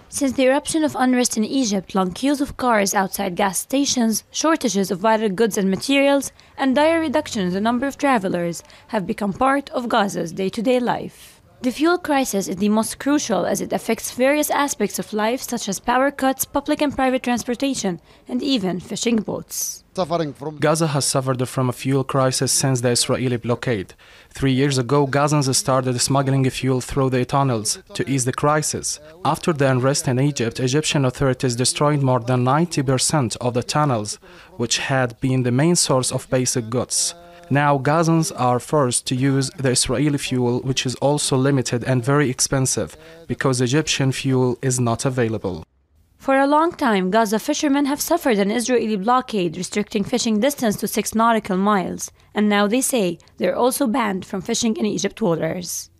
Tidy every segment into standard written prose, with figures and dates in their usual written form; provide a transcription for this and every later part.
Since the eruption of unrest in Egypt, long queues of cars outside gas stations, shortages of vital goods and materials, and dire reduction in the number of travelers have become part of Gaza's day-to-day life. The fuel crisis is the most crucial as it affects various aspects of life such as power cuts, public and private transportation, and even fishing boats. Gaza has suffered from a fuel crisis since the Israeli blockade. 3 years ago, Gazans started smuggling fuel through the tunnels to ease the crisis. After the unrest in Egypt, Egyptian authorities destroyed more than 90% of the tunnels, which had been the main source of basic goods. Now, Gazans are forced to use the Israeli fuel, which is also limited and very expensive, because Egyptian fuel is not available. For a long time, Gaza fishermen have suffered an Israeli blockade restricting fishing distance to 6 nautical miles, and now they say they're also banned from fishing in Egypt waters.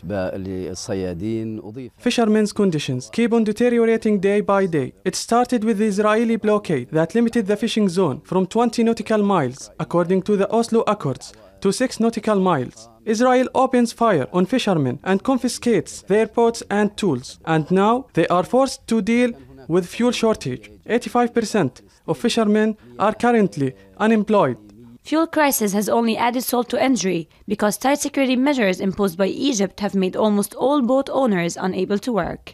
Fishermen's conditions keep on deteriorating day by day. It started with the Israeli blockade that limited the fishing zone from 20 nautical miles, according to the Oslo Accords, to 6 nautical miles. Israel opens fire on fishermen and confiscates their boats and tools. And now they are forced to deal with fuel shortage. 85% of fishermen are currently unemployed. Fuel crisis has only added salt to injury because tight security measures imposed by Egypt have made almost all boat owners unable to work.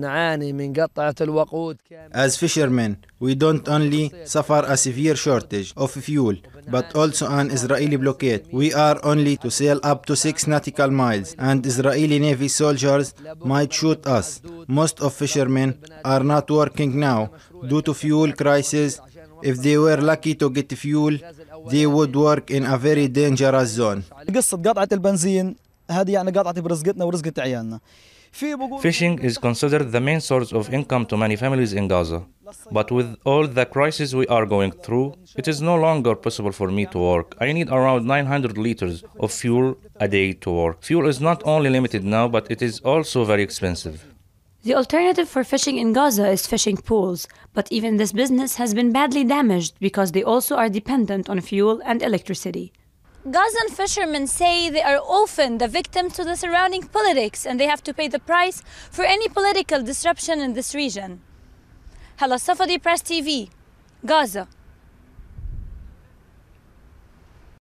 As fishermen, we don't only suffer a severe shortage of fuel, but also an Israeli blockade. We are only to sail up to 6 nautical miles, and Israeli Navy soldiers might shoot us. Most of fishermen are not working now due to fuel crisis. If they were lucky to get fuel, they would work in a very dangerous zone. Fishing is considered the main source of income to many families in Gaza. But with all the crises we are going through, it is no longer possible for me to work. I need around 900 liters of fuel a day to work. Fuel is not only limited now, but it is also very expensive. The alternative for fishing in Gaza is fishing pools, but even this business has been badly damaged because they also are dependent on fuel and electricity. Gazan fishermen say they are often the victims to the surrounding politics and they have to pay the price for any political disruption in this region. Hala Safadi, Press TV, Gaza.